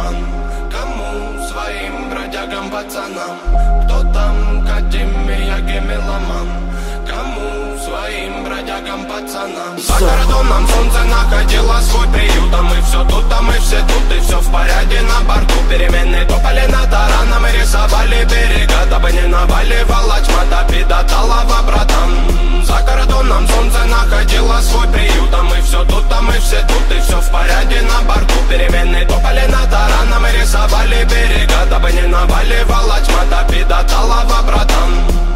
меломан, кому своим бродягам пацанам. Кто там Катя, Мияги, меломан, кому своим бродягам пацанам. За кордоном солнце находило свой приют, а мы все тут, а мы все тут, и все в порядке на борту. Перемены топали над тараном и рисовали берега, дабы не наваливала тьма, топи до талого, братан. За кордоном солнце находило свой приют, а мы все тут, а мы все тут, и все в порядке на борту. Перемены топали над тараном и рисовали берега, дабы не наваливала тьма, топи до талого, братан.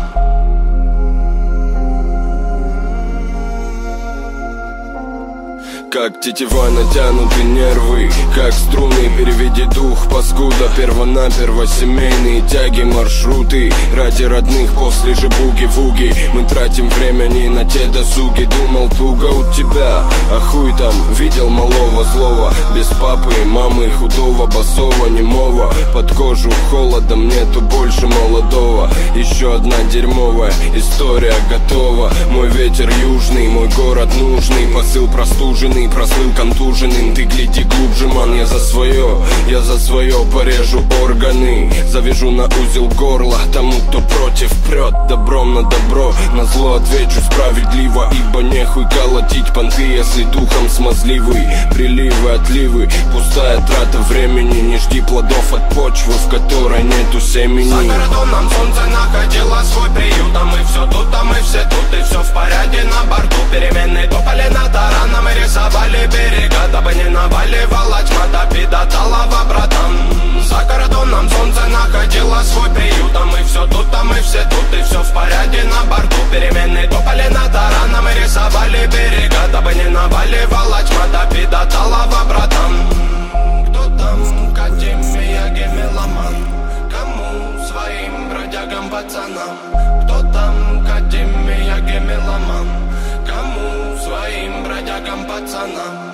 Как тетива натянуты нервы, как струны, переведи дух, паскуда. Первонаперво семейные тяги, маршруты ради родных после же буги-вуги. Мы тратим время не на те досуги. Думал, туго у тебя, а хуй там, видел малого злого. Без папы, мамы, худого, босого, немого. Под кожу холодом нету больше молодого. Еще одна дерьмовая история готова. Мой ветер южный, мой город нужный. Посыл простуженный, прослыл контуженным. Ты гляди глубже, ман, я за свое порежу органы. Завяжу на узел горла тому, кто против прет. Добром на добро, на зло отвечу справедливо. Ибо нехуй колотить понты, если духом смазливый. Приливы, отливы, пустая трата времени. Не жди плодов от почвы, в которой нету семени. За кордоном солнце находило свой приют, а мы все тут, а мы все тут, и все в порядке на борту. Перемены топали над тараном и рисовали берега, дабы не наваливала тьма, топи до талого, братан. За кордоном солнце находило свой приют, а мы все тут, а мы все тут, и все в порядке на борту. Перемены топали над тараном и рисовали берега, дабы не наваливала тьма, топи до талого, братан. Кто там Катя, Мияги, меломан, кому своим бродягам пацанам. Кто там Катя, Мияги, меломан, кому своим бродягам пацанам.